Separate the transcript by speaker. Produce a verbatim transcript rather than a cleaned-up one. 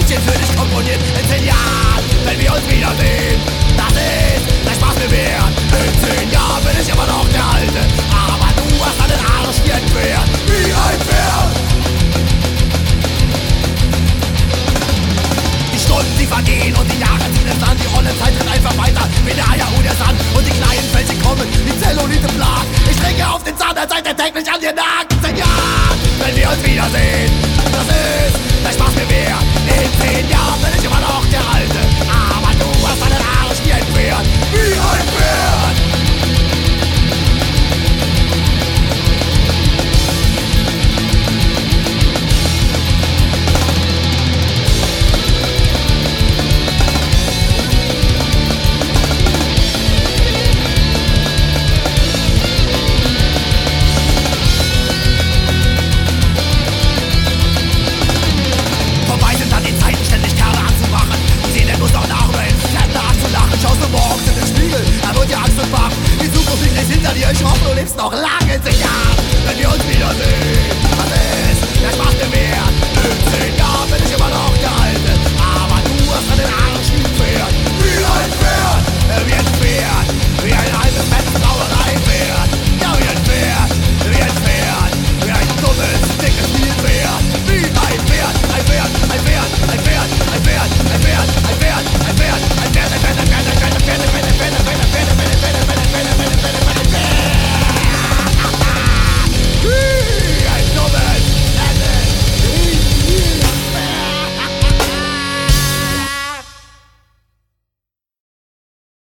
Speaker 1: Liedchen für dich komponiert. In zehn Jahren, wenn wir uns wiedersehen, das ist der Spaß mir wert. In zehn Jahren bin ich immer noch der Alte, aber du hast deinen Arsch wie ein Pferd, wie ein Pferd. Die Stunden, die vergehen und die Jahre ziehen es an. Die Rolle Zeit rennt einfach weiter wie der Eier und der Sand. Und die kleinen Fältchen kommen wie Zellulite Plag. Ich trinke auf den Zahn, als sei der täglich an dir nagt. Zehn Jahre, wenn wir uns wiedersehen, das ist